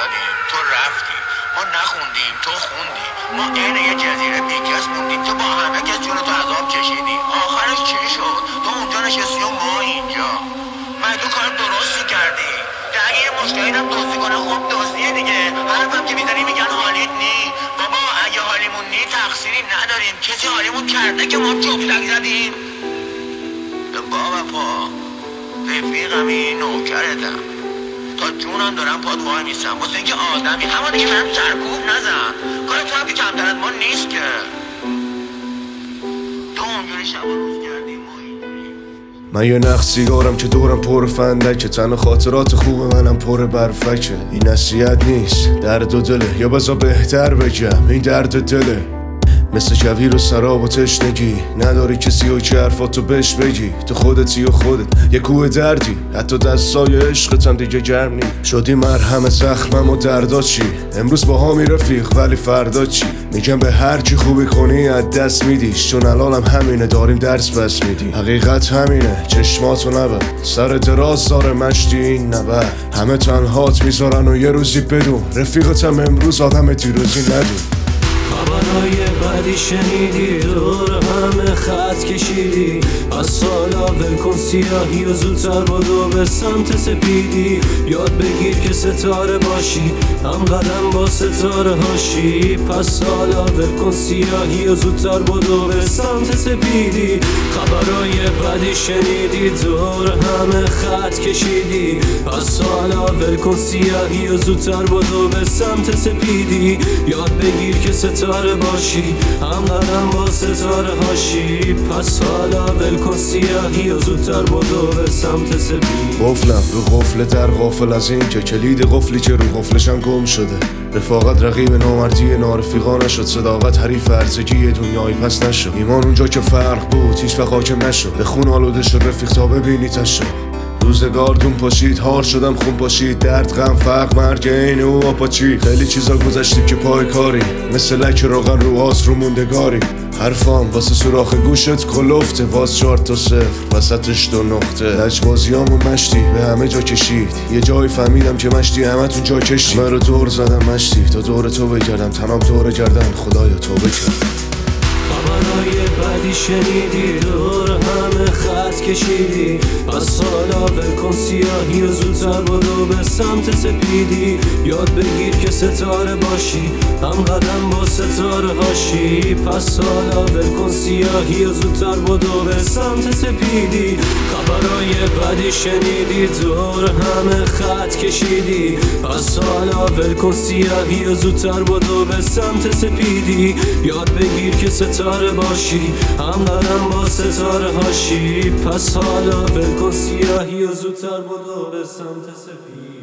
وایسادیم، تو رفتی، ما نخوندیم تو خوندی، ما عین یه جزیره بیکس موندیم، تو با همه کس جون تو عذاب کشیدی. آخرش چی شد؟ تو اونجا نشستی و ما اینجا. من تو کار درستی کردی. اگه یه مشتریدم دزدی کنه خب دزدیه دیگه. حرفم که میزنی میگن حالیت نی. بابا اگه حالیمون نی تقصیری نداریم، کسی حالیمون کرده که ما جفتک زدیم. بابا پا رفیقمی نوکرتم، تا جونم دارم پاد وای میستم واسه اینکه آدمی همانه که من سرکوب نزن. کار تو هم که کمتر از ما نیست که. تو اونجوری شب و روز کردی ما اینجوری. من یه نخ سیگارم که دورم پر فندکه، تن خاطرات خوب منم پر برفکه. این نصیحت نیست، درد و دله، یا بذار بهتر بگم این درد دله. مثل کویر و سراب و تشنگی، نداری کسی و که حرفاتو بهش بگی. تو خودتی و خودت یه کوه دردی، حتی دستای عشقت هم دیگه گرم نی. شدی مرهم زخمم و دردا چی؟ امروز با همی رفیق ولی فردا چی؟ میگم به هر کی خوبی کنی از دست میدیش، چون الانم همینه داریم درس بس میدی. حقیقت همینه چشماتو نبر، سر دراز داره مشتی این نبر. همه تنهات میذارن و یه روزی بدون رفیقتم امروز آدم دیروزی ندون. خبرهای بدی شنیدی، دور همه خط کشیدی. از سالا ولکن سیاهی و زودتر بدو به سمت سپیدی. یاد بگیر که ستاره باشی، هم قدم با ستاره هاشی. پس سالا ولکن سیاهی و زودتر بدو به سمت سپیدی. خبرهای بدی شنیدی، دور همه خط کشیدی. از سالا ولکن سیاهی و زودتر بدو به سمت سپیدی. یاد بگیر که ستاره باشی، هم قدم با ستاره هاشی. پس حالا ولکن سیاهی و زودتر بدو به سمت سپید. قفلم رو قفل در غافل از این که کلید قفلی که رو قفلشم گم شده. رفاقت رقیب نامردی نارفیقا نشد، صداقت حریف هرزگی دنیایی پس نشد. ایمان اونجا که فرق بود هیچ وقت حاکم نشد، به خون آلوده شد رفیق تا ببینی تشو. روزگار دون پاشید، هار شدم خون پاشید، درد غم فقر مرگ عین او آپاچی. خیلی چیزا گذشتیم که پای کاری، مثل لک روغن رو آس رو موندگاری. حرفام واسه سوراخ گوشت کلفته، باز 4 تا 0 وسطش 2 نقطه. لجبازیامون مشتی به همه جا کشید، یه جایی فهمیدم که مشتی همه تون جا کشتی. من رو دور زدم مشتی تا دور تو بگردم، تنام دور گردن خدایا تو بکرد. خبرهای بدی شنیدی، دور همه خط کشیدی. از سالا ولکن سیاهی و زودتر بدو به سمت سپیدی. یاد بگیر که ستاره باشی، هم قدم با ستاره هاشی. پس سالا ولکن سیاهی و زودتر بدو به سمت سپیدی. خبرهای بدی شنیدی، دور همه خط کشیدی. از سالا ولکن سیاهی و زودتر بدو به سمت سپیدی. یاد بگیر که ستاره باشی، هم قدم با ستاره هاشی. پس حالا ولکن سیاهی و زودتر بدو به سمت سپید.